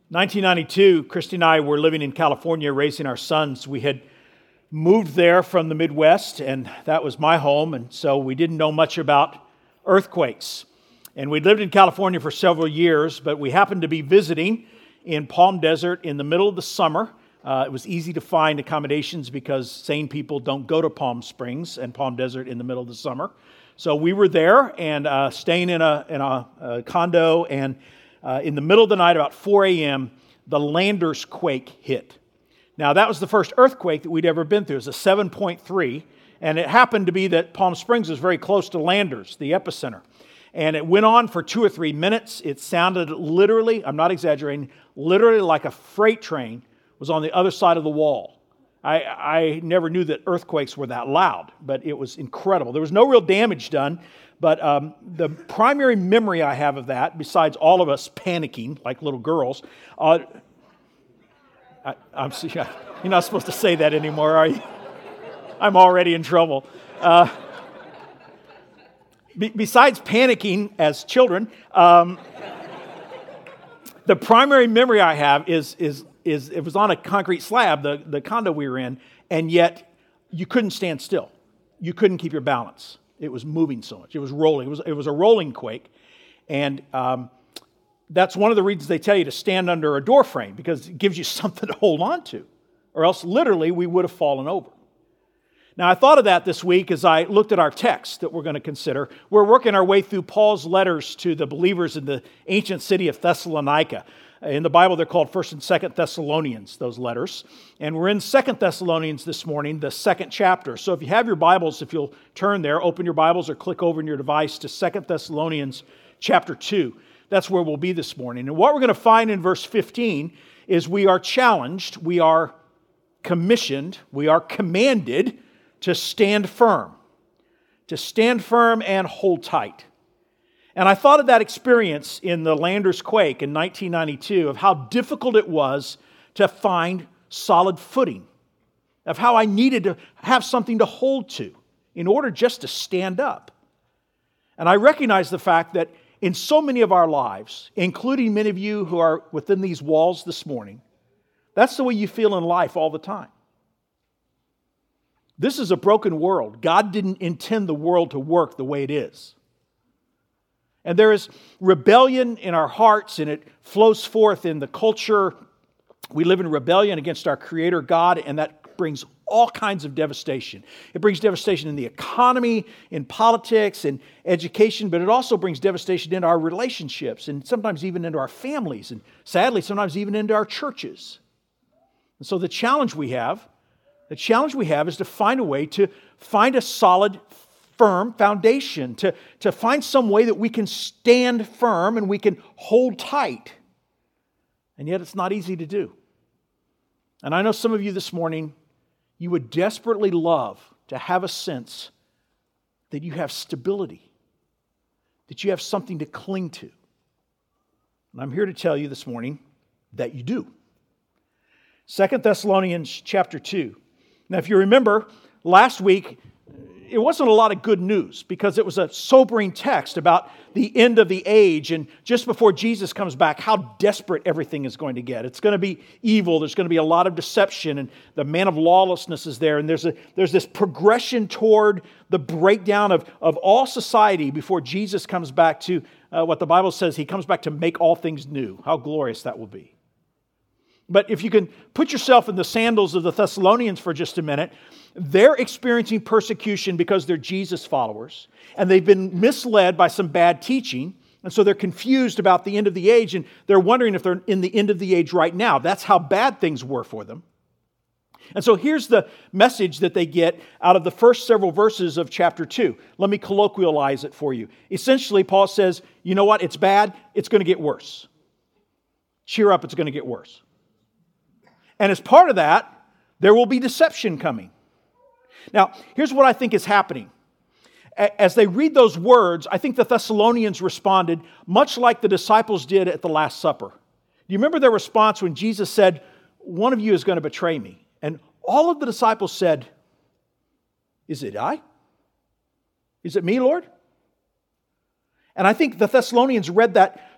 1992, Christy and I were living in California raising our sons. We had moved there from the Midwest, and that was my home, and so we didn't know much about earthquakes. And we'd lived in California for several years, but we happened to be visiting in Palm Desert in the middle of the summer. It was easy to find accommodations because sane people don't go to Palm Springs and Palm Desert in the middle of the summer. So we were there and staying in a condo, and in the middle of the night, about 4 a.m., the Landers quake hit. Now, that was the first earthquake that we'd ever been through. It was a 7.3, and it happened to be that Palm Springs was very close to Landers, the epicenter. And it went on for 2 or 3 minutes. It sounded literally, I'm not exaggerating, literally like a freight train was on the other side of the wall. I never knew that earthquakes were that loud, but it was incredible. There was no real damage done, but the primary memory I have of that, besides all of us panicking like little girls, you're not supposed to say that anymore, are you? I'm already in trouble. Besides panicking as children, the primary memory I have is it was on a concrete slab, the condo we were in, and yet you couldn't stand still. You couldn't keep your balance. It was moving so much. It was rolling. It was a rolling quake, and that's one of the reasons they tell you to stand under a door frame, because it gives you something to hold on to, or else literally we would have fallen over. Now, I thought of that this week as I looked at our text that we're going to consider. We're working our way through Paul's letters to the believers in the ancient city of Thessalonica. In the Bible, they're called 1st and 2nd Thessalonians, those letters. And we're in 2nd Thessalonians this morning, the 2nd chapter. So if you have your Bibles, if you'll turn there, open your Bibles or click over in your device to 2nd Thessalonians chapter 2. That's where we'll be this morning. And what we're going to find in verse 15 is we are challenged, we are commissioned, we are commanded to stand firm and hold tight. And I thought of that experience in the Landers quake in 1992, of how difficult it was to find solid footing, of how I needed to have something to hold to in order just to stand up. And I recognize the fact that in so many of our lives, including many of you who are within these walls this morning, that's the way you feel in life all the time. This is a broken world. God didn't intend the world to work the way it is. And there is rebellion in our hearts, and it flows forth in the culture. We live in rebellion against our Creator God, and that brings all kinds of devastation. It brings devastation in the economy, in politics, in education, but it also brings devastation into our relationships, and sometimes even into our families, and sadly, sometimes even into our churches. And so the challenge we have is to find a way to find a solid, firm foundation, to find some way that we can stand firm and we can hold tight. And yet it's not easy to do. And I know some of you this morning, you would desperately love to have a sense that you have stability, that you have something to cling to. And I'm here to tell you this morning that you do. 2 Thessalonians chapter 2. Now, if you remember, last week, it wasn't a lot of good news because it was a sobering text about the end of the age and just before Jesus comes back, how desperate everything is going to get. It's going to be evil. There's going to be a lot of deception, and the man of lawlessness is there. And there's this progression toward the breakdown of all society before Jesus comes back to what the Bible says. He comes back to make all things new. How glorious that will be. But if you can put yourself in the sandals of the Thessalonians for just a minute, they're experiencing persecution because they're Jesus followers, and they've been misled by some bad teaching, and so they're confused about the end of the age, and they're wondering if they're in the end of the age right now. That's how bad things were for them. And so here's the message that they get out of the first several verses of chapter 2. Let me colloquialize it for you. Essentially, Paul says, you know what? It's bad. It's going to get worse. Cheer up. It's going to get worse. And as part of that, there will be deception coming. Now, here's what I think is happening. As they read those words, I think the Thessalonians responded much like the disciples did at the Last Supper. Do you remember their response when Jesus said, "One of you is going to betray me"? And all of the disciples said, "Is it I? Is it me, Lord?" And I think the Thessalonians read that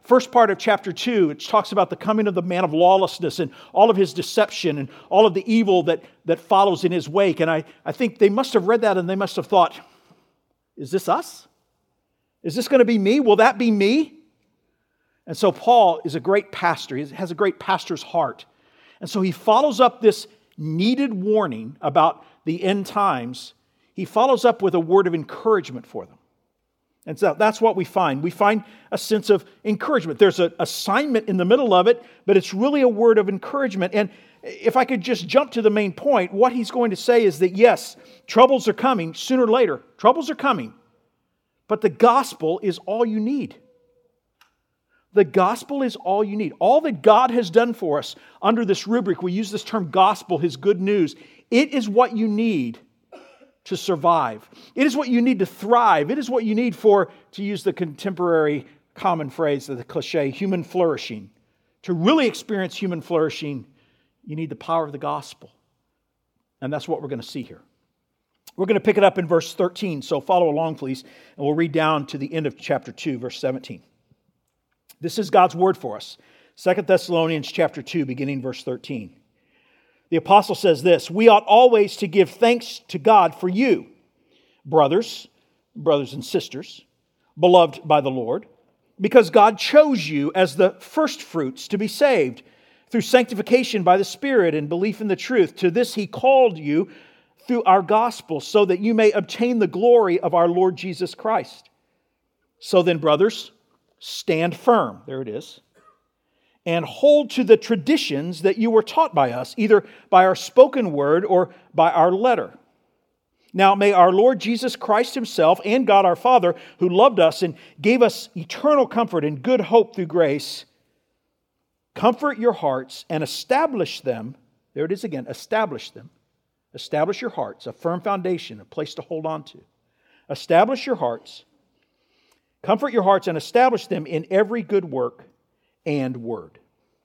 first part of chapter 2, it talks about the coming of the man of lawlessness and all of his deception and all of the evil that follows in his wake. And I think they must have read that and they must have thought, is this us? Is this going to be me? Will that be me? And so Paul is a great pastor. He has a great pastor's heart. And so he follows up this needed warning about the end times. He follows up with a word of encouragement for them. And so that's what we find. We find a sense of encouragement. There's an assignment in the middle of it, but it's really a word of encouragement. And if I could just jump to the main point, what he's going to say is that yes, troubles are coming sooner or later. Troubles are coming. But the gospel is all you need. The gospel is all you need. All that God has done for us under this rubric, we use this term gospel, His good news. It is what you need to survive. It is what you need to thrive. It is what you need for, to use the contemporary common phrase, the cliche, human flourishing. To really experience human flourishing, you need the power of the gospel. And that's what we're going to see here. We're going to pick it up in verse 13, so follow along, please, and we'll read down to the end of chapter 2, verse 17. This is God's word for us. 2 Thessalonians chapter 2, beginning verse 13. The apostle says this, "We ought always to give thanks to God for you, brothers and sisters, beloved by the Lord, because God chose you as the firstfruits to be saved through sanctification by the Spirit and belief in the truth. To this He called you through our gospel, so that you may obtain the glory of our Lord Jesus Christ. So then, brothers, stand firm," there it is, "and hold to the traditions that you were taught by us, either by our spoken word or by our letter. Now may our Lord Jesus Christ Himself and God our Father, who loved us and gave us eternal comfort and good hope through grace, comfort your hearts and establish them," there it is again, establish them. Establish your hearts, a firm foundation, a place to hold on to. Establish your hearts, comfort your hearts and establish them in every good work and word.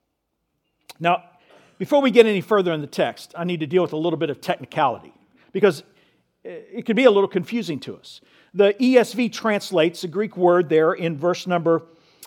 Now, before we get any further in the text, I need to deal with a little bit of technicality because it can be a little confusing to us. The ESV translates the Greek word there in verse number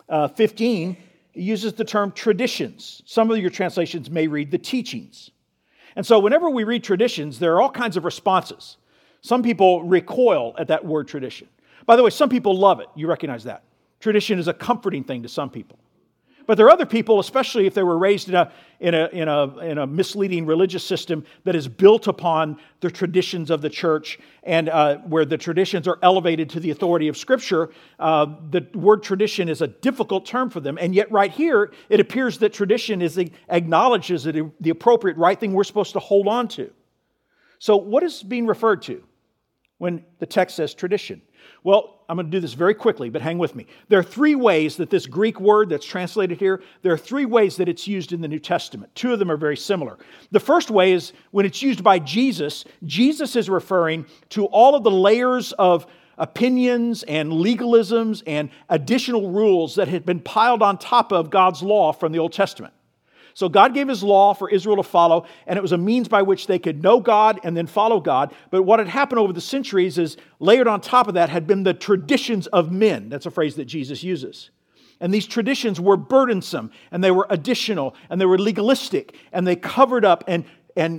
15. It uses the term traditions. Some of your translations may read the teachings. And so whenever we read traditions, there are all kinds of responses. Some people recoil at that word tradition. By the way, some people love it. You recognize that. Tradition is a comforting thing to some people. But there are other people, especially if they were raised in a misleading religious system that is built upon the traditions of the church and where the traditions are elevated to the authority of Scripture, the word tradition is a difficult term for them. And yet right here, it appears that tradition acknowledges the appropriate right thing we're supposed to hold on to. So what is being referred to when the text says tradition? Well, I'm going to do this very quickly, but hang with me. There are three ways that this Greek word that's translated here, there are three ways that it's used in the New Testament. Two of them are very similar. The first way is when it's used by Jesus, Jesus is referring to all of the layers of opinions and legalisms and additional rules that had been piled on top of God's law from the Old Testament. So God gave His law for Israel to follow, and it was a means by which they could know God and then follow God. But what had happened over the centuries is layered on top of that had been the traditions of men. That's a phrase that Jesus uses. And these traditions were burdensome, and they were additional, and they were legalistic, and they covered up and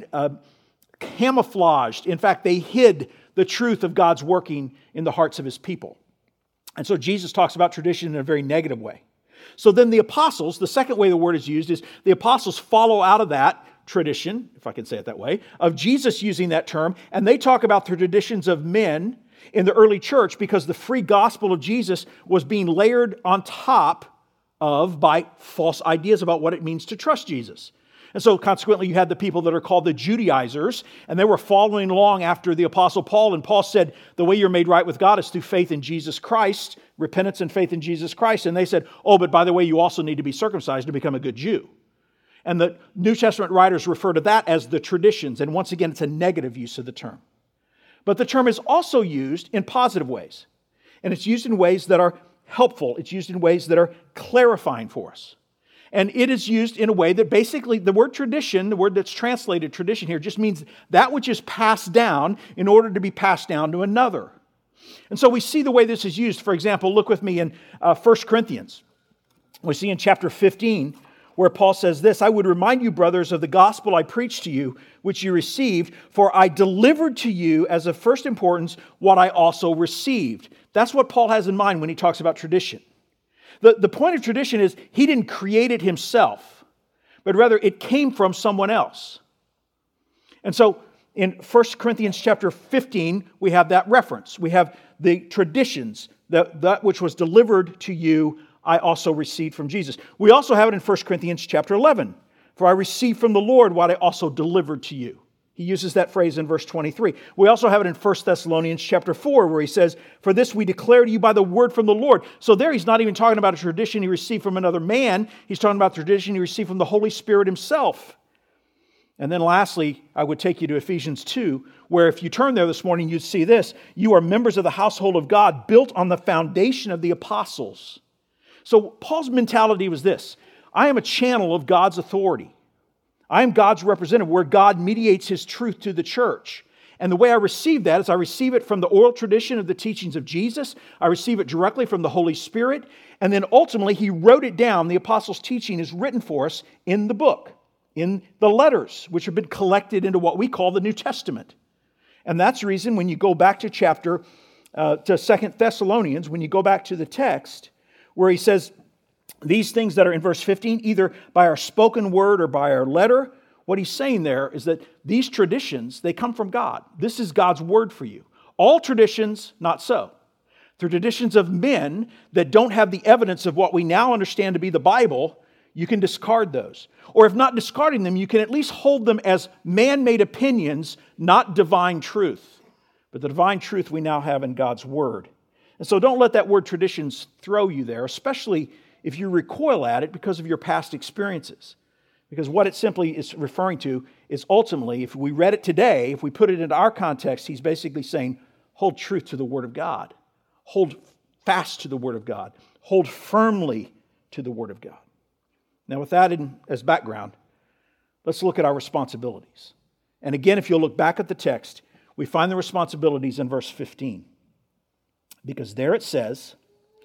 camouflaged. In fact, they hid the truth of God's working in the hearts of His people. And so Jesus talks about tradition in a very negative way. So then the apostles, the second way the word is used is the apostles follow out of that tradition, if I can say it that way, of Jesus using that term, and they talk about the traditions of men in the early church because the free gospel of Jesus was being layered on top of by false ideas about what it means to trust Jesus. And so consequently, you had the people that are called the Judaizers, and they were following along after the Apostle Paul. And Paul said, the way you're made right with God is through faith in Jesus Christ, repentance and faith in Jesus Christ. And they said, oh, but by the way, you also need to be circumcised to become a good Jew. And the New Testament writers refer to that as the traditions. And once again, it's a negative use of the term. But the term is also used in positive ways. And it's used in ways that are helpful. It's used in ways that are clarifying for us. And it is used in a way that basically the word tradition, the word that's translated tradition here, just means that which is passed down in order to be passed down to another. And so we see the way this is used. For example, look with me in 1 Corinthians. We see in chapter 15 where Paul says this, I would remind you, brothers, of the gospel I preached to you, which you received, for I delivered to you as of first importance what I also received. That's what Paul has in mind when he talks about tradition. The point of tradition is he didn't create it himself, but rather it came from someone else. And so in 1 Corinthians chapter 15, we have that reference. We have the traditions, that which was delivered to you, I also received from Jesus. We also have it in 1 Corinthians chapter 11. For I received from the Lord what I also delivered to you. He uses that phrase in verse 23. We also have it in 1 Thessalonians chapter 4 where he says, for this we declare to you by the word from the Lord. So there he's not even talking about a tradition he received from another man. He's talking about the tradition he received from the Holy Spirit himself. And then lastly, I would take you to Ephesians 2, where if you turn there this morning, you'd see this. You are members of the household of God, built on the foundation of the apostles. So Paul's mentality was this. I am a channel of God's authority. I am God's representative where God mediates His truth to the church. And the way I receive that is I receive it from the oral tradition of the teachings of Jesus. I receive it directly from the Holy Spirit. And then ultimately He wrote it down. The apostles' teaching is written for us in the book, in the letters, which have been collected into what we call the New Testament. And that's the reason when you go back to to 2 Thessalonians, when you go back to the text, where he says, these things that are in verse 15, either by our spoken word or by our letter, what he's saying there is that these traditions, they come from God. This is God's word for you. All traditions, not so. The traditions of men that don't have the evidence of what we now understand to be the Bible, you can discard those. Or if not discarding them, you can at least hold them as man-made opinions, not divine truth. But the divine truth we now have in God's word. And so don't let that word traditions throw you there, especially if you recoil at it because of your past experiences. Because what it simply is referring to is ultimately, if we read it today, if we put it into our context, he's basically saying, hold truth to the Word of God. Hold fast to the Word of God. Hold firmly to the Word of God. Now with that as background, let's look at our responsibilities. And again, if you'll look back at the text, we find the responsibilities in verse 15. Because there it says,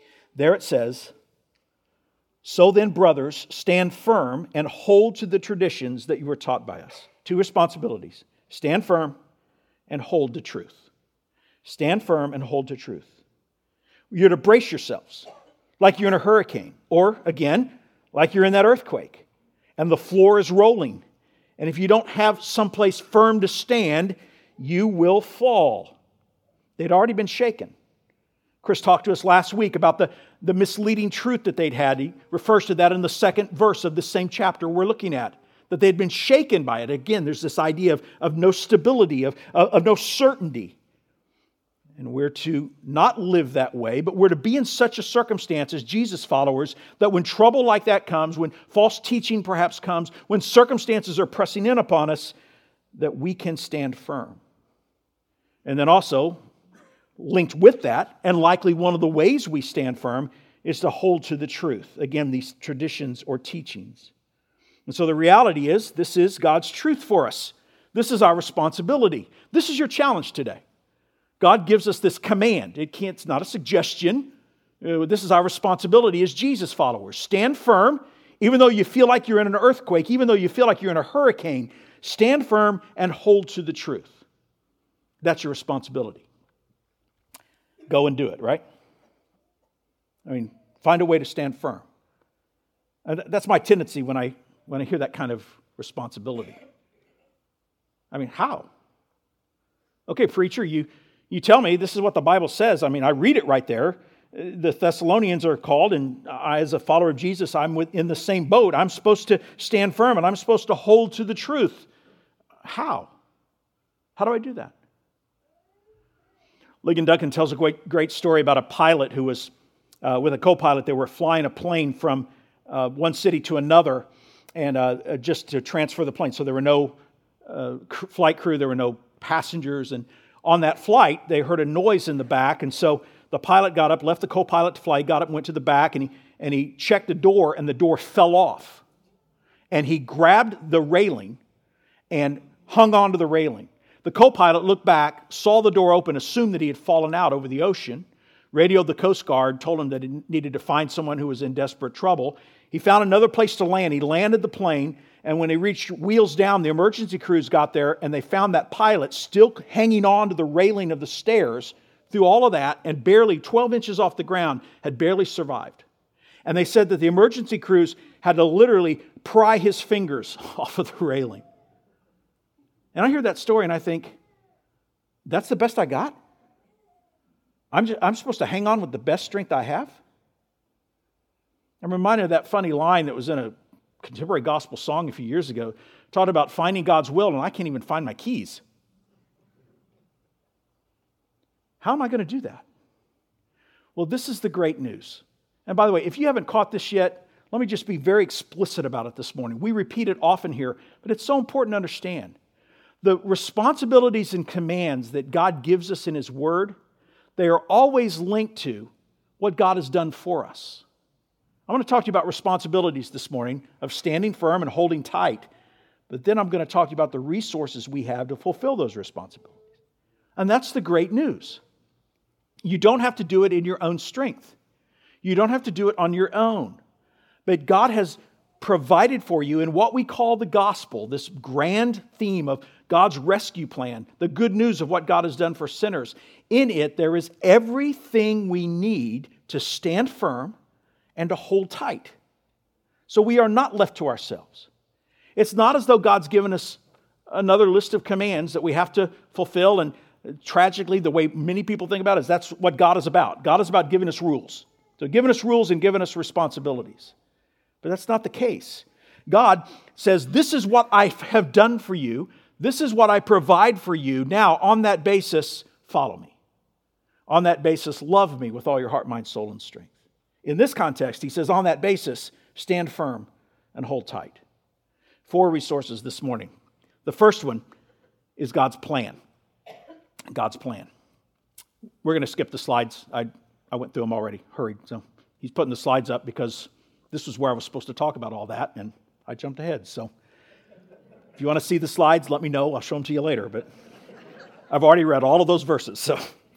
so then, brothers, stand firm and hold to the traditions that you were taught by us. Two responsibilities. Stand firm and hold to truth. Stand firm and hold to truth. You're to brace yourselves like you're in a hurricane. Or, again, like you're in that earthquake and the floor is rolling. And if you don't have someplace firm to stand, you will fall. They'd already been shaken. Chris talked to us last week about the misleading truth that they'd had. He refers to that in the second verse of the same chapter we're looking at. That they'd been shaken by it. Again, there's this idea of no stability, of no certainty. And we're to not live that way, but we're to be in such a circumstance as Jesus followers that when trouble like that comes, when false teaching perhaps comes, when circumstances are pressing in upon us, that we can stand firm. And then also, linked with that, and likely one of the ways we stand firm, is to hold to the truth. Again, these traditions or teachings. And so the reality is, this is God's truth for us. This is our responsibility. This is your challenge today. God gives us this command. It's not a suggestion. This is our responsibility as Jesus followers. Stand firm, even though you feel like you're in an earthquake, even though you feel like you're in a hurricane. Stand firm and hold to the truth. That's your responsibility. Go and do it, right? I mean, find a way to stand firm. And that's my tendency when I hear that kind of responsibility. I mean, how? Okay, preacher, you tell me this is what the Bible says. I mean, I read it right there. The Thessalonians are called, and I, as a follower of Jesus, I'm in the same boat. I'm supposed to stand firm, and I'm supposed to hold to the truth. How? How do I do that? Ligon Duncan tells a great story about a pilot who was with a co-pilot. They were flying a plane from one city to another, and just to transfer the plane. So there were no flight crew, there were no passengers, and on that flight, they heard a noise in the back, and so the pilot got up, left the co-pilot to fly, got up and went to the back, and he checked the door, and the door fell off. And he grabbed the railing and hung onto the railing. The co-pilot looked back, saw the door open, assumed that he had fallen out over the ocean, radioed the Coast Guard, told him that he needed to find someone who was in desperate trouble. He found another place to land. He landed the plane, and when he reached wheels down, the emergency crews got there, and they found that pilot still hanging on to the railing of the stairs through all of that, and barely 12 inches off the ground, had barely survived. And they said that the emergency crews had to literally pry his fingers off of the railing. And I hear that story and I think, that's the best I got? I'm supposed to hang on with the best strength I have? I'm reminded of that funny line that was in a contemporary gospel song a few years ago, taught about finding God's will, and I can't even find my keys. How am I going to do that? Well, this is the great news. And by the way, if you haven't caught this yet, let me just be very explicit about it this morning. We repeat it often here, but it's so important to understand. The responsibilities and commands that God gives us in His Word, they are always linked to what God has done for us. I want to talk to you about responsibilities this morning of standing firm and holding tight, but then I'm going to talk to you about the resources we have to fulfill those responsibilities. And that's the great news. You don't have to do it in your own strength. You don't have to do it on your own. But God has provided for you in what we call the gospel, this grand theme of God's rescue plan, the good news of what God has done for sinners. In it, there is everything we need to stand firm and to hold tight. So we are not left to ourselves. It's not as though God's given us another list of commands that we have to fulfill, and tragically, the way many people think about it is that's what God is about. God is about giving us rules. So giving us rules and giving us responsibilities. But that's not the case. God says, this is what I have done for you. This is what I provide for you. Now, on that basis, follow me. On that basis, love me with all your heart, mind, soul, and strength. In this context, he says, on that basis, stand firm and hold tight. 4 resources this morning. The first one is God's plan. God's plan. We're going to skip the slides. I went through them already, hurried. So he's putting the slides up because this was where I was supposed to talk about all that, and I jumped ahead. So if you want to see the slides, let me know. I'll show them to you later. But I've already read all of those verses. So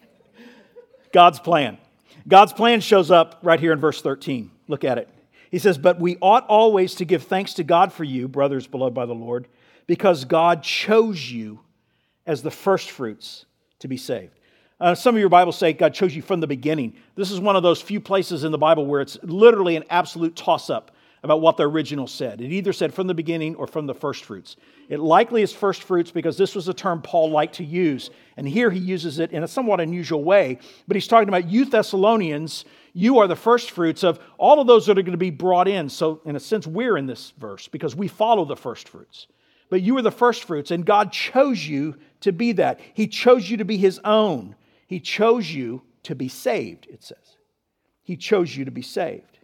God's plan. God's plan shows up right here in verse 13. Look at it. He says, but we ought always to give thanks to God for you, brothers beloved by the Lord, because God chose you as the firstfruits to be saved. Some of your Bibles say God chose you from the beginning. This is one of those few places in the Bible where it's literally an absolute toss-up about what the original said. It either said from the beginning or from the firstfruits. It likely is firstfruits because this was a term Paul liked to use. And here he uses it in a somewhat unusual way. But he's talking about you Thessalonians, you are the firstfruits of all of those that are going to be brought in. So in a sense, we're in this verse because we follow the firstfruits. But you are the firstfruits, and God chose you to be that. He chose you to be His own. He chose you to be saved, it says. He chose you to be saved.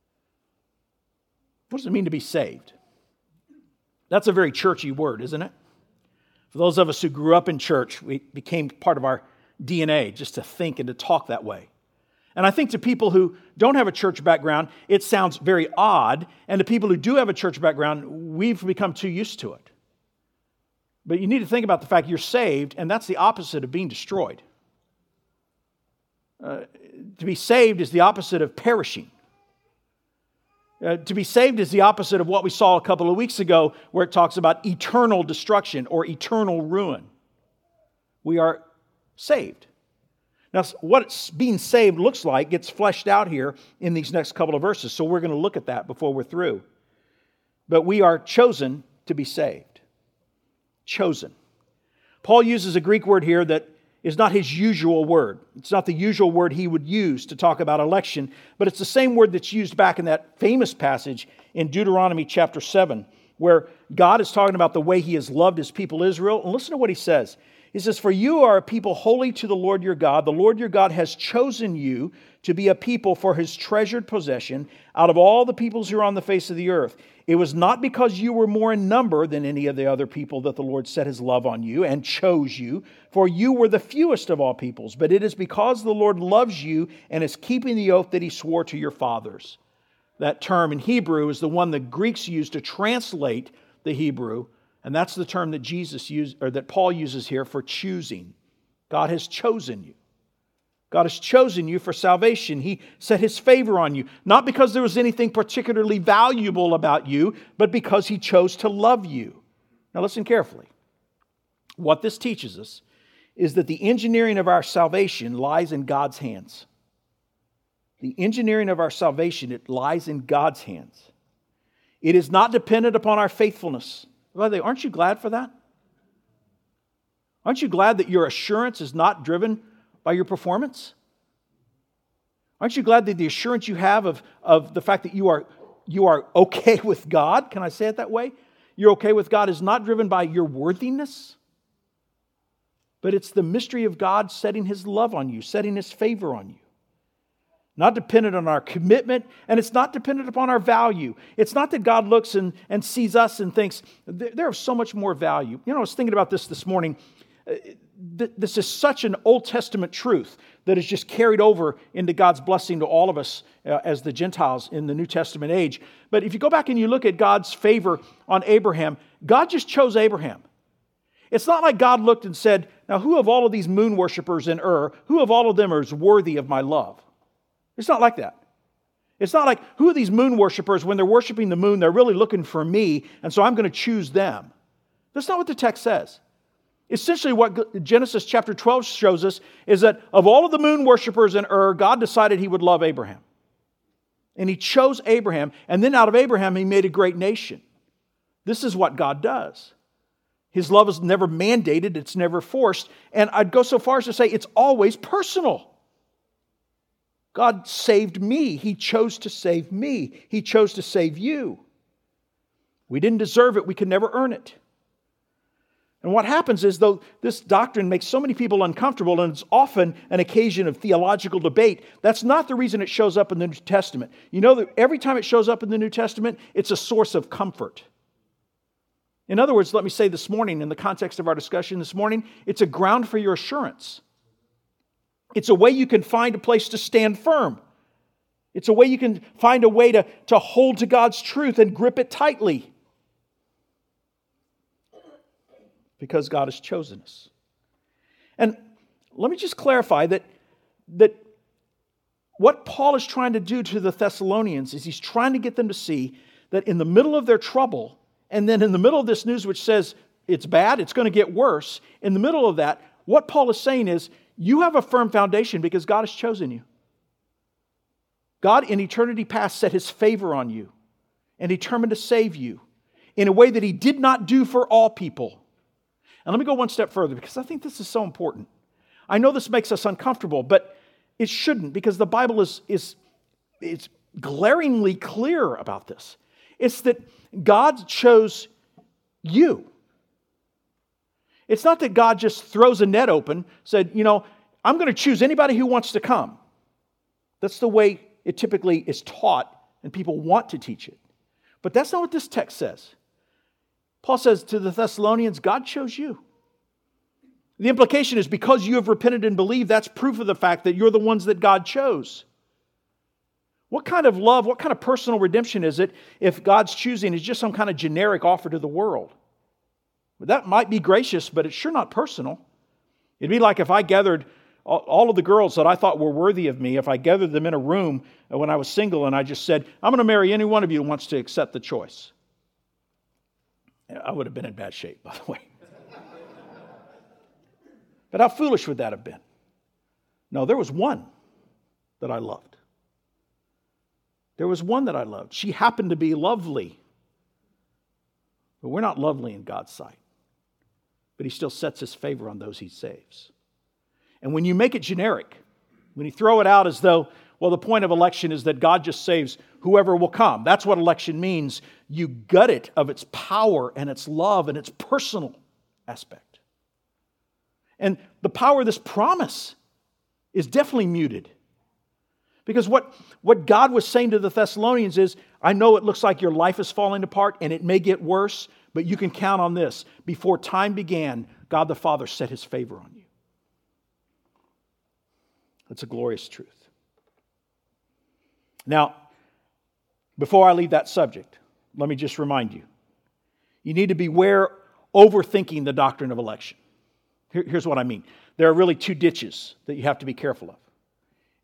What does it mean to be saved? That's a very churchy word, isn't it? For those of us who grew up in church, it became part of our DNA just to think and to talk that way. And I think to people who don't have a church background, it sounds very odd. And to people who do have a church background, we've become too used to it. But you need to think about the fact you're saved, and that's the opposite of being destroyed. To be saved is the opposite of perishing. To be saved is the opposite of what we saw a couple of weeks ago, where it talks about eternal destruction or eternal ruin. We are saved. Now, what being saved looks like gets fleshed out here in these next couple of verses, so we're going to look at that before we're through. But we are chosen to be saved. Chosen. Paul uses a Greek word here that is not his usual word. It's not the usual word he would use to talk about election, but it's the same word that's used back in that famous passage in Deuteronomy chapter 7, where God is talking about the way He has loved His people Israel. And listen to what He says. He says, for you are a people holy to the Lord your God. The Lord your God has chosen you to be a people for His treasured possession out of all the peoples who are on the face of the earth. It was not because you were more in number than any of the other people that the Lord set His love on you and chose you, for you were the fewest of all peoples. But it is because the Lord loves you and is keeping the oath that He swore to your fathers. That term in Hebrew is the one the Greeks used to translate the Hebrew, and that's the term that Paul uses here for choosing. God has chosen you. God has chosen you for salvation. He set His favor on you, not because there was anything particularly valuable about you, but because He chose to love you. Now listen carefully. What this teaches us is that the engineering of our salvation lies in God's hands. The engineering of our salvation, it lies in God's hands. It is not dependent upon our faithfulness. By the way, aren't you glad for that? Aren't you glad that your assurance is not driven by your performance? Aren't you glad that the assurance you have of the fact that you are okay with God, can I say it that way? You're okay with God is not driven by your worthiness, but it's the mystery of God setting His love on you, setting His favor on you. Not dependent on our commitment, and it's not dependent upon our value. It's not that God looks and sees us and thinks, there is so much more value. You know, I was thinking about this morning. This is such an Old Testament truth that is just carried over into God's blessing to all of us as the Gentiles in the New Testament age. But if you go back and you look at God's favor on Abraham, God just chose Abraham. It's not like God looked and said, now who of all of these moon worshipers in Ur, who of all of them is worthy of my love? It's not like that. It's not like, who are these moon worshipers, when they're worshiping the moon, they're really looking for me, and so I'm going to choose them. That's not what the text says. Essentially, what Genesis chapter 12 shows us is that of all of the moon worshipers in Ur, God decided He would love Abraham. And He chose Abraham, and then out of Abraham, He made a great nation. This is what God does. His love is never mandated, it's never forced, and I'd go so far as to say it's always personal. God saved me. He chose to save me. He chose to save you. We didn't deserve it. We could never earn it. And what happens is, though this doctrine makes so many people uncomfortable, and it's often an occasion of theological debate, that's not the reason it shows up in the New Testament. You know that every time it shows up in the New Testament, it's a source of comfort. In other words, let me say this morning, in the context of our discussion this morning, it's a ground for your assurance. It's a way you can find a place to stand firm. It's a way you can find a way to hold to God's truth and grip it tightly. Because God has chosen us. And let me just clarify that what Paul is trying to do to the Thessalonians is he's trying to get them to see that in the middle of their trouble, and then in the middle of this news which says it's bad, it's going to get worse, in the middle of that, what Paul is saying is, you have a firm foundation because God has chosen you. God in eternity past set His favor on you and determined to save you in a way that He did not do for all people. And let me go one step further because I think this is so important. I know this makes us uncomfortable, but it shouldn't, because the Bible is glaringly clear about this. It's that God chose you. It's not that God just throws a net open, said, I'm going to choose anybody who wants to come. That's the way it typically is taught, and people want to teach it. But that's not what this text says. Paul says to the Thessalonians, God chose you. The implication is because you have repented and believed, that's proof of the fact that you're the ones that God chose. What kind of love, what kind of personal redemption is it if God's choosing is just some kind of generic offer to the world? That might be gracious, but it's sure not personal. It'd be like if I gathered all of the girls that I thought were worthy of me, if I gathered them in a room when I was single and I just said, I'm going to marry any one of you who wants to accept the choice. I would have been in bad shape, by the way. But how foolish would that have been? No, there was one that I loved. There was one that I loved. She happened to be lovely. But we're not lovely in God's sight. But He still sets His favor on those He saves. And when you make it generic, when you throw it out as though, well, the point of election is that God just saves whoever will come. That's what election means. You gut it of its power and its love and its personal aspect. And the power of this promise is definitely muted. Because what God was saying to the Thessalonians is, I know it looks like your life is falling apart and it may get worse, but you can count on this. Before time began, God the Father set His favor on you. That's a glorious truth. Now, before I leave that subject, let me just remind you. You need to beware overthinking the doctrine of election. Here's what I mean. There are really two ditches that you have to be careful of.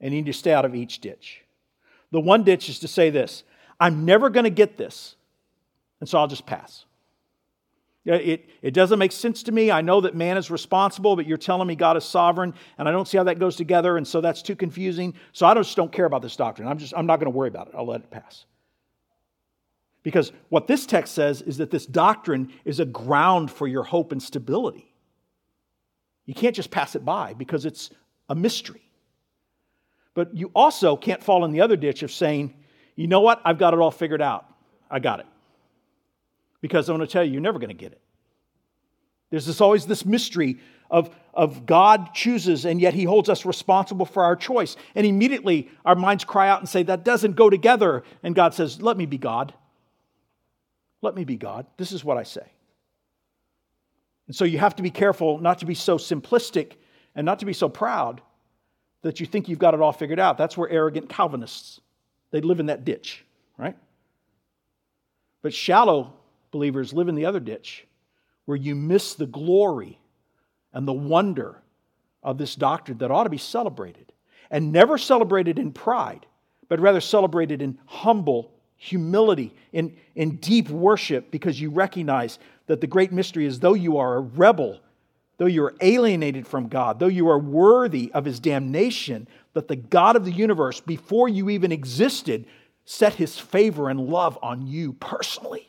and you need to stay out of each ditch. The one ditch is to say this: I'm never going to get this, and so I'll just pass. It doesn't make sense to me. I know that man is responsible, but you're telling me God is sovereign, and I don't see how that goes together, and so that's too confusing. So I just don't care about this doctrine. I'm not going to worry about it. I'll let it pass. Because what this text says is that this doctrine is a ground for your hope and stability. You can't just pass it by because it's a mystery. But you also can't fall in the other ditch of saying, you know what, I've got it all figured out. I got it. Because I'm going to tell you, you're never going to get it. There's always this mystery of God chooses, and yet He holds us responsible for our choice. And immediately our minds cry out and say, that doesn't go together. And God says, let me be God. Let me be God. This is what I say. And so you have to be careful not to be so simplistic and not to be so proud that you think you've got it all figured out. That's where arrogant Calvinists, they live in that ditch, right? But shallow believers live in the other ditch where you miss the glory and the wonder of this doctrine that ought to be celebrated. And never celebrated in pride, but rather celebrated in humble humility, in deep worship, because you recognize that the great mystery is, though you are a rebel, though you are alienated from God, though you are worthy of His damnation, that the God of the universe, before you even existed, set His favor and love on you personally.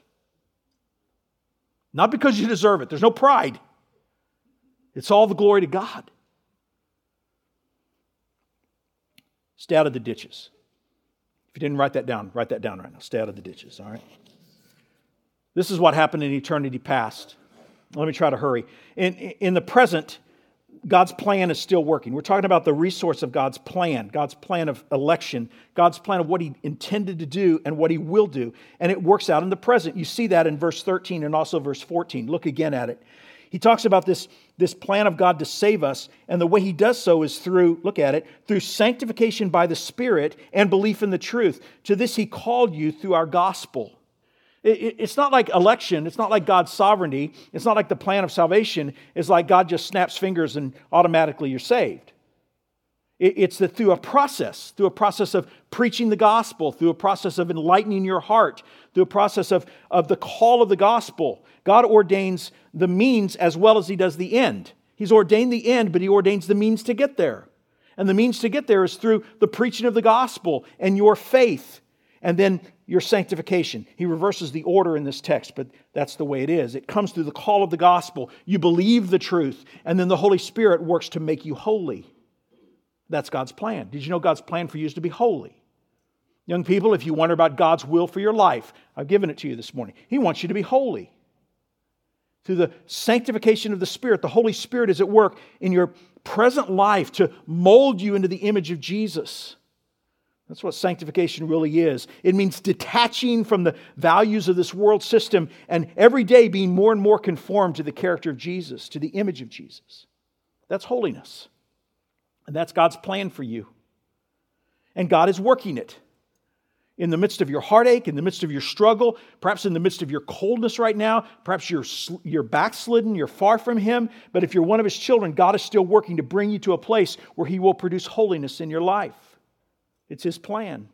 Not because you deserve it. There's no pride. It's all the glory to God. Stay out of the ditches. If you didn't write that down right now. Stay out of the ditches, all right? This is what happened in eternity past. Let me try to hurry. In the present, God's plan is still working. We're talking about the resource of God's plan of election, God's plan of what He intended to do and what He will do. And it works out in the present. You see that in verse 13 and also verse 14. Look again at it. He talks about this plan of God to save us, and the way He does so is through, look at it, through sanctification by the Spirit and belief in the truth. To this He called you through our gospel. It's not like election. It's not like God's sovereignty. It's not like the plan of salvation. It's like God just snaps fingers and automatically you're saved. It's that through a process of preaching the gospel, through a process of enlightening your heart, through a process of the call of the gospel, God ordains the means as well as He does the end. He's ordained the end, but He ordains the means to get there. And the means to get there is through the preaching of the gospel and your faith, and then your sanctification. He reverses the order in this text, but that's the way it is. It comes through the call of the gospel. You believe the truth, and then the Holy Spirit works to make you holy. That's God's plan. Did you know God's plan for you is to be holy? Young people, if you wonder about God's will for your life, I've given it to you this morning. He wants you to be holy. Through the sanctification of the Spirit, the Holy Spirit is at work in your present life to mold you into the image of Jesus. That's what sanctification really is. It means detaching from the values of this world system and every day being more and more conformed to the character of Jesus, to the image of Jesus. That's holiness. And that's God's plan for you. And God is working it. In the midst of your heartache, in the midst of your struggle, perhaps in the midst of your coldness right now, perhaps you're backslidden, you're far from Him, but if you're one of His children, God is still working to bring you to a place where He will produce holiness in your life. It's His plan.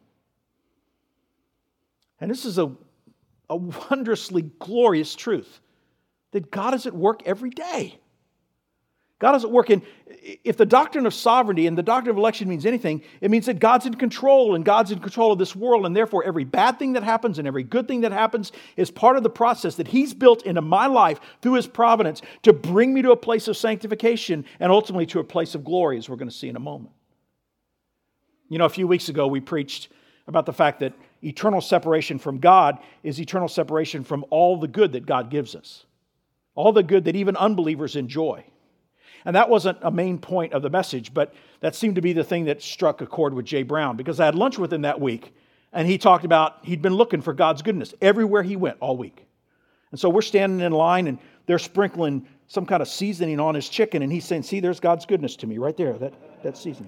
And this is a wondrously glorious truth, that God is at work every day. God is at work in, if the doctrine of sovereignty and the doctrine of election means anything, it means that God's in control, and God's in control of this world, and therefore every bad thing that happens and every good thing that happens is part of the process that He's built into my life through His providence to bring me to a place of sanctification and ultimately to a place of glory, as we're going to see in a moment. You know, a few weeks ago we preached about the fact that eternal separation from God is eternal separation from all the good that God gives us. All the good that even unbelievers enjoy. And that wasn't a main point of the message, but that seemed to be the thing that struck a chord with Jay Brown, because I had lunch with him that week, and he talked about he'd been looking for God's goodness everywhere he went all week. And so we're standing in line, and they're sprinkling some kind of seasoning on his chicken, and he's saying, see, there's God's goodness to me right there, that seasoning.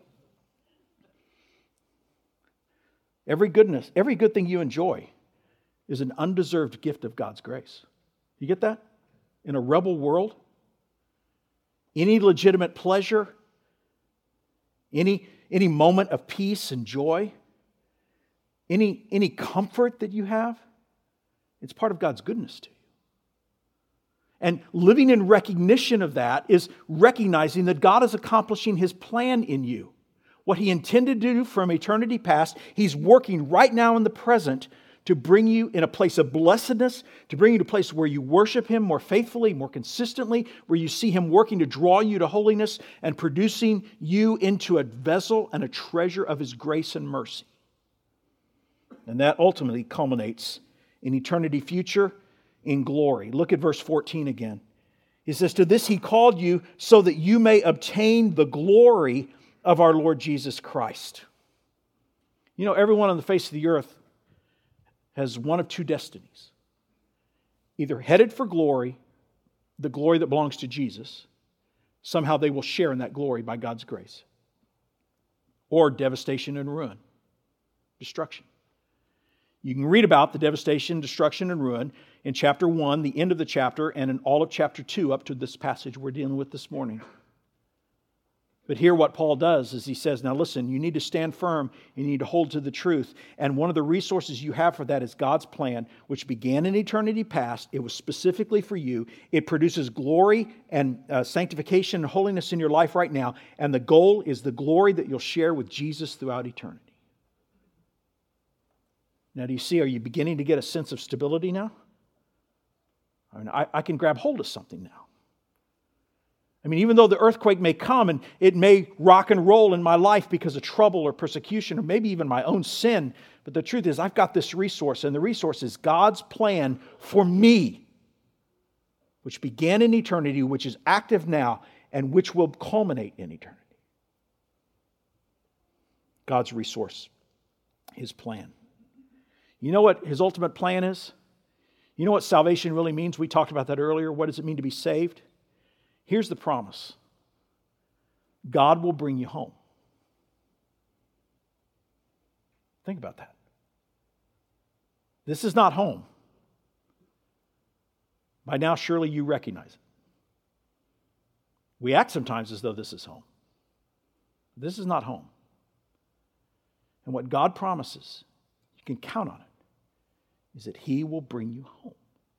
Every good thing you enjoy is an undeserved gift of God's grace. You get that? In a rebel world, any legitimate pleasure, any any moment of peace and joy, any comfort that you have, it's part of God's goodness to you. And living in recognition of that is recognizing that God is accomplishing His plan in you. What He intended to do from eternity past, He's working right now in the present to bring you in a place of blessedness, to bring you to a place where you worship Him more faithfully, more consistently, where you see Him working to draw you to holiness and producing you into a vessel and a treasure of His grace and mercy. And that ultimately culminates in eternity future in glory. Look at verse 14 again. He says, "To this He called you so that you may obtain the glory of our Lord Jesus Christ." You know, everyone on the face of the earth has one of two destinies. Either headed for glory, the glory that belongs to Jesus. Somehow they will share in that glory by God's grace. Or devastation and ruin, destruction. You can read about the devastation, destruction, and ruin in chapter 1, the end of the chapter, and in all of chapter 2 up to this passage we're dealing with this morning. But here what Paul does is he says, now listen, you need to stand firm, you need to hold to the truth. And one of the resources you have for that is God's plan, which began in eternity past. It was specifically for you. It produces glory and sanctification and holiness in your life right now. And the goal is the glory that you'll share with Jesus throughout eternity. Now, do you see, are you beginning to get a sense of stability now? I mean, I can grab hold of something now. I mean, even though the earthquake may come and it may rock and roll in my life because of trouble or persecution or maybe even my own sin, but the truth is I've got this resource, and the resource is God's plan for me, which began in eternity, which is active now, and which will culminate in eternity. God's resource, His plan. You know what His ultimate plan is? You know what salvation really means? We talked about that earlier. What does it mean to be saved? Here's the promise. God will bring you home. Think about that. This is not home. By now, surely you recognize it. We act sometimes as though this is home. This is not home. And what God promises, you can count on it, is that He will bring you home.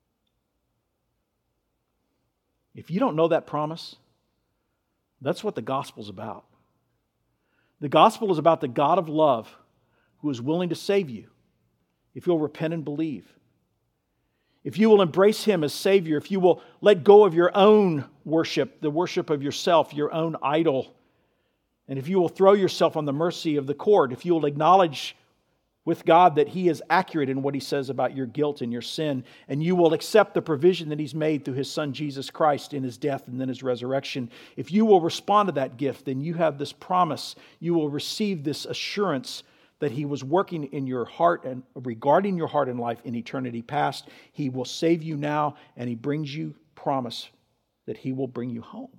If you don't know that promise, that's what the gospel's about. The gospel is about the God of love who is willing to save you if you'll repent and believe. If you will embrace Him as Savior, if you will let go of your own worship, the worship of yourself, your own idol, and if you will throw yourself on the mercy of the court, if you will acknowledge with God that He is accurate in what He says about your guilt and your sin, and you will accept the provision that He's made through His Son Jesus Christ in His death and then His resurrection, if you will respond to that gift, then you have this promise. You will receive this assurance that He was working in your heart and regarding your heart and life in eternity past. He will save you now, and He brings you promise that He will bring you home.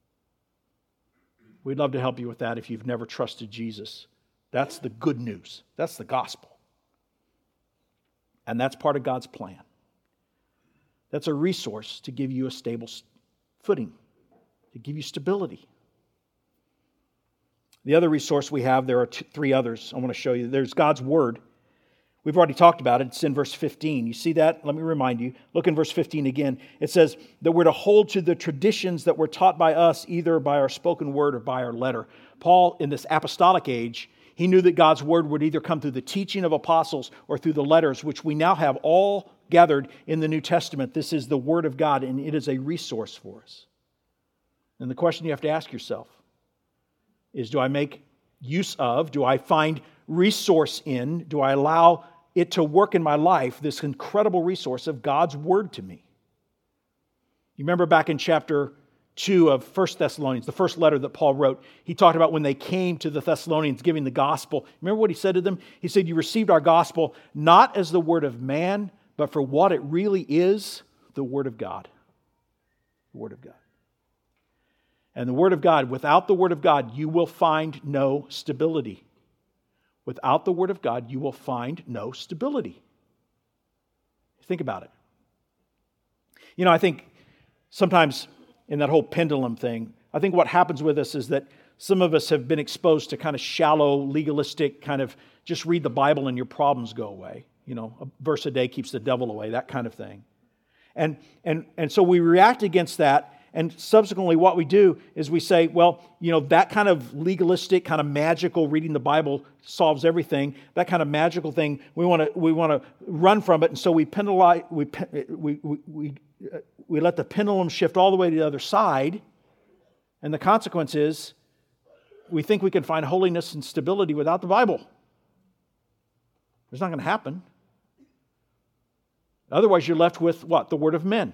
We'd love to help you with that if you've never trusted Jesus. That's the good news. That's the gospel. And that's part of God's plan. That's a resource to give you a stable footing, to give you stability. The other resource we have, there are three others I want to show you. There's God's Word. We've already talked about it. It's in verse 15. You see that? Let me remind you. Look in verse 15 again. It says that we're to hold to the traditions that were taught by us, either by our spoken word or by our letter. Paul, in this apostolic age, he knew that God's Word would either come through the teaching of apostles or through the letters, which we now have all gathered in the New Testament. This is the Word of God, and it is a resource for us. And the question you have to ask yourself is, do I make use of, do I find resource in, do I allow it to work in my life, this incredible resource of God's Word to me? You remember back in chapter 2 of 1 Thessalonians, the first letter that Paul wrote, he talked about when they came to the Thessalonians giving the gospel. Remember what he said to them? He said, you received our gospel not as the word of man, but for what it really is, the Word of God. The Word of God. And the Word of God, without the Word of God, you will find no stability. Without the Word of God, you will find no stability. Think about it. I think sometimes in that whole pendulum thing, I think what happens with us is that Some of us have been exposed to kind of shallow, legalistic, kind of just read the Bible and your problems go away. You know, a verse a day keeps the devil away, that kind of thing. And so we react against that, and subsequently what we do is we say, well, you know, that kind of legalistic, kind of magical reading the Bible solves everything. That kind of magical thing, we want to run from it, and so we penalize, we let the pendulum shift all the way to the other side, and the consequence is we think we can find holiness and stability without the Bible. It's not going to happen. Otherwise, you're left with what? The word of men.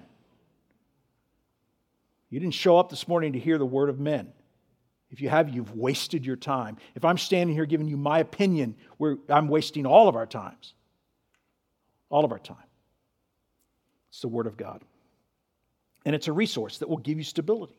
You didn't show up this morning to hear the word of men. If you have, you've wasted your time. If I'm standing here giving you my opinion, I'm wasting all of our times. All of our time. It's the word of God. And it's a resource that will give you stability.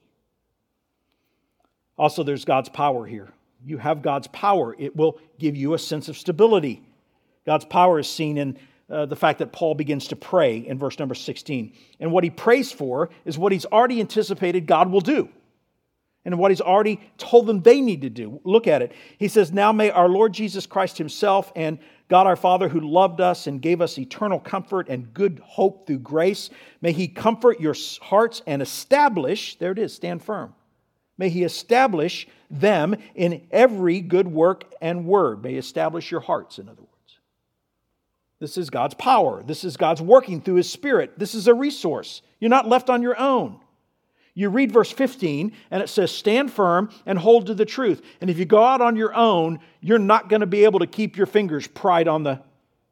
Also, there's God's power here. You have God's power. It will give you a sense of stability. God's power is seen in the fact that Paul begins to pray in verse number 16. And what he prays for is what he's already anticipated God will do. And what he's already told them they need to do. Look at it. He says, now may our Lord Jesus Christ himself and God our Father, who loved us and gave us eternal comfort and good hope through grace, may he comfort your hearts and establish, there it is, stand firm. May he establish them in every good work and word. May he establish your hearts, in other words. This is God's power. This is God's working through His Spirit. This is a resource. You're not left on your own. You read verse 15, and it says, stand firm and hold to the truth. And if you go out on your own, you're not going to be able to keep your fingers pried on the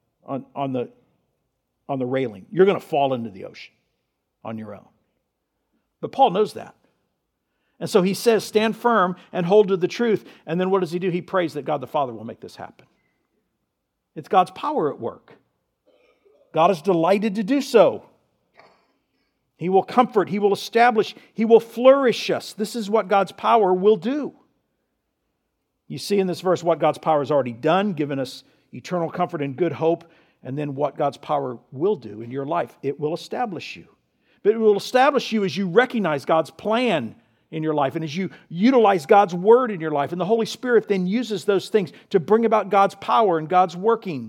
railing. You're going to fall into the ocean on your own. But Paul knows that. And so he says, stand firm and hold to the truth. And then what does he do? He prays that God the Father will make this happen. It's God's power at work. God is delighted to do so. He will comfort, He will establish, He will flourish us. This is what God's power will do. You see in this verse what God's power has already done, given us eternal comfort and good hope, and then what God's power will do in your life. It will establish you. But it will establish you as you recognize God's plan in your life and as you utilize God's Word in your life. And the Holy Spirit then uses those things to bring about God's power and God's working.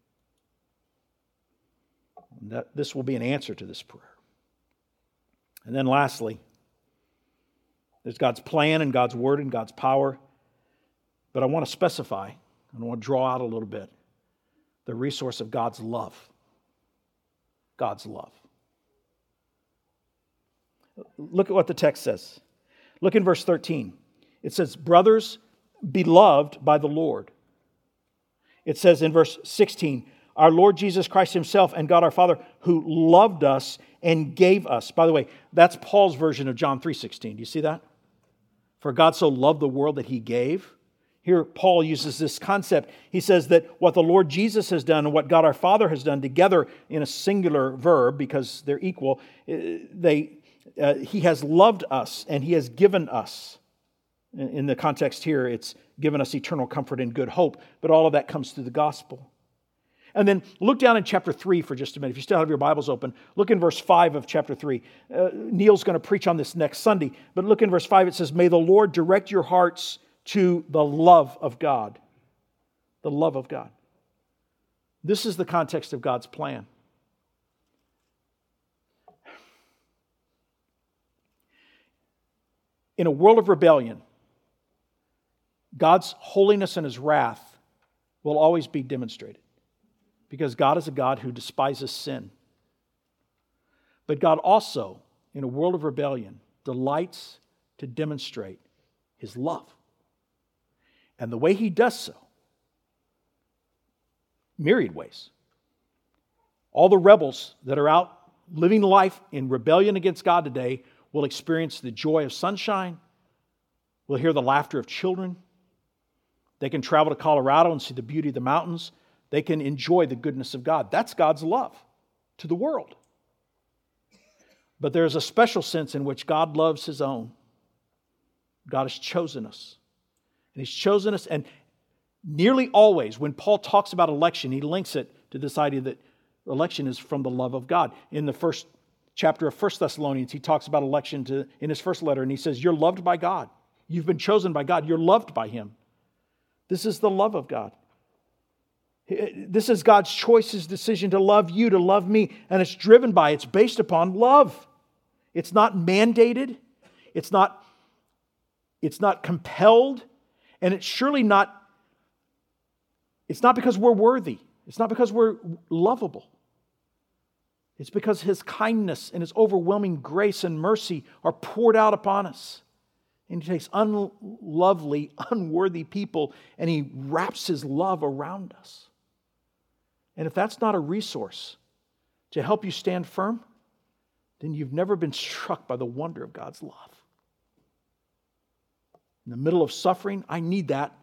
And this will be an answer to this prayer. And then lastly, there's God's plan and God's Word and God's power. But I want to specify, and I want to draw out a little bit, the resource of God's love. God's love. Look at what the text says. Look in verse 13. It says, brothers, beloved by the Lord. It says in verse 16, our Lord Jesus Christ himself and God our Father, who loved us and gave us. By the way, that's Paul's version of John 3:16. Do you see that? For God so loved the world that he gave. Here Paul uses this concept. He says that what the Lord Jesus has done and what God our Father has done together in a singular verb, because they're equal, He has loved us and He has given us. In the context here, it's given us eternal comfort and good hope. But all of that comes through the gospel. And then look down in chapter 3 for just a minute. If you still have your Bibles open, look in verse 5 of chapter 3. Neil's going to preach on this next Sunday. But look in verse 5. It says, may the Lord direct your hearts to the love of God. The love of God. This is the context of God's plan. In a world of rebellion, God's holiness and His wrath will always be demonstrated. Because God is a God who despises sin. But God also, in a world of rebellion, delights to demonstrate His love. And the way He does so, myriad ways. All the rebels that are out living life in rebellion against God today will experience the joy of sunshine. We'll hear the laughter of children. They can travel to Colorado and see the beauty of the mountains. They can enjoy the goodness of God. That's God's love to the world. But there's a special sense in which God loves His own. God has chosen us. And He's chosen us, and nearly always when Paul talks about election, he links it to this idea that election is from the love of God. In the first chapter of 1 Thessalonians, he talks about election in his first letter, and he says, you're loved by God. You've been chosen by God. You're loved by Him. This is the love of God. This is God's choice, His decision to love you, to love me, and it's it's based upon love. It's not mandated. It's not compelled, and it's surely not, it's not because we're worthy. It's not because we're lovable. It's because His kindness and His overwhelming grace and mercy are poured out upon us. And He takes unlovely, unworthy people and He wraps His love around us. And if that's not a resource to help you stand firm, then you've never been struck by the wonder of God's love. In the middle of suffering, I need that.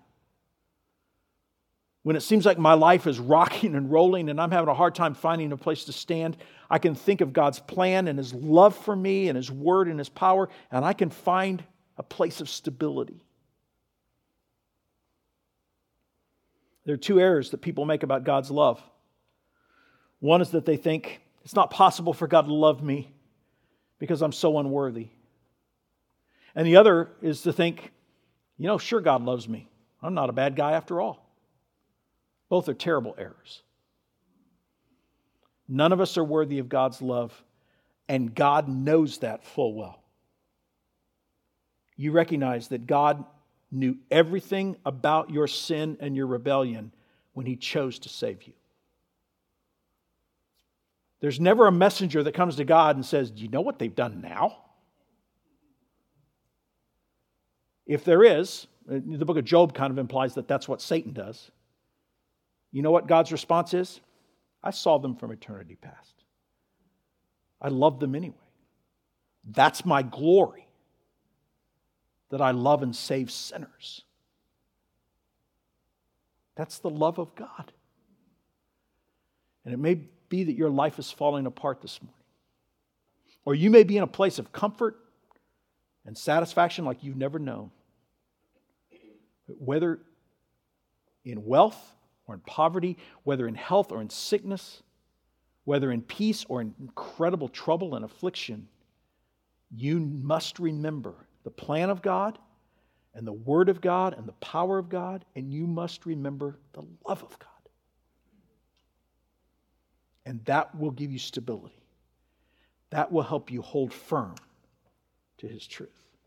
When it seems like my life is rocking and rolling and I'm having a hard time finding a place to stand, I can think of God's plan and His love for me and His word and His power, and I can find a place of stability. There are two errors that people make about God's love. One is that they think it's not possible for God to love me because I'm so unworthy. And the other is to think, sure, God loves me. I'm not a bad guy after all. Both are terrible errors. None of us are worthy of God's love, and God knows that full well. You recognize that God knew everything about your sin and your rebellion when He chose to save you. There's never a messenger that comes to God and says, do you know what they've done now? If there is, the book of Job kind of implies that that's what Satan does. You know what God's response is? I saw them from eternity past. I love them anyway. That's my glory, that I love and save sinners. That's the love of God. And it may be that your life is falling apart this morning. Or you may be in a place of comfort and satisfaction like you've never known. But whether in wealth or in poverty, whether in health or in sickness, whether in peace or in incredible trouble and affliction, you must remember the plan of God and the Word of God and the power of God, and you must remember the love of God. And that will give you stability. That will help you hold firm to His truth.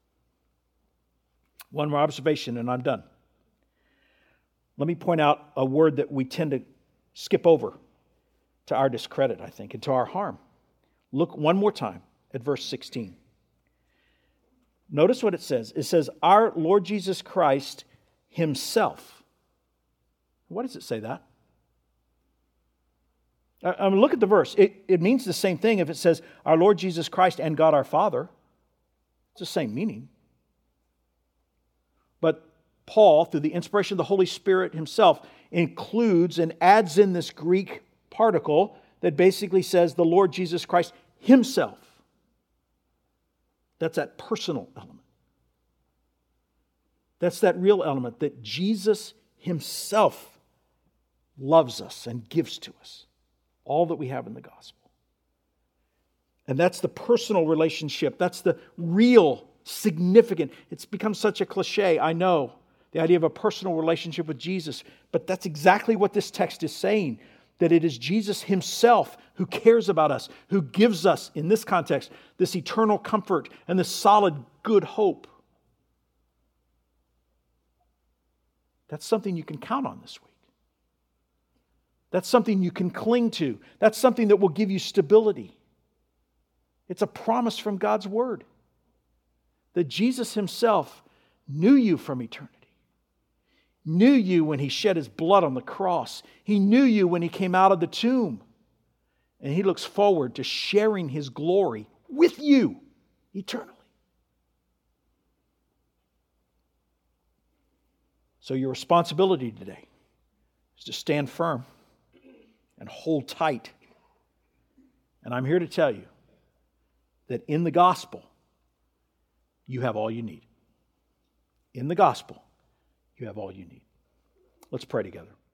One more observation and I'm done. Let me point out a word that we tend to skip over to our discredit, I think, and to our harm. Look one more time at verse 16. Notice what it says. It says, our Lord Jesus Christ Himself. Why does it say that? Look at the verse. It means the same thing if it says, our Lord Jesus Christ and God our Father. It's the same meaning. But Paul, through the inspiration of the Holy Spirit Himself, includes and adds in this Greek particle that basically says the Lord Jesus Christ Himself. That's that personal element. That's that real element that Jesus Himself loves us and gives to us. All that we have in the gospel. And that's the personal relationship. That's the real, significant. It's become such a cliche, I know, the idea of a personal relationship with Jesus. But that's exactly what this text is saying. That it is Jesus Himself who cares about us, who gives us, in this context, this eternal comfort and this solid, good hope. That's something you can count on this week. That's something you can cling to. That's something that will give you stability. It's a promise from God's Word that Jesus Himself knew you from eternity. Knew you when He shed His blood on the cross. He knew you when He came out of the tomb. And He looks forward to sharing His glory with you eternally. So your responsibility today is to stand firm and hold tight. And I'm here to tell you that in the gospel, you have all you need. In the gospel, you have all you need. Let's pray together.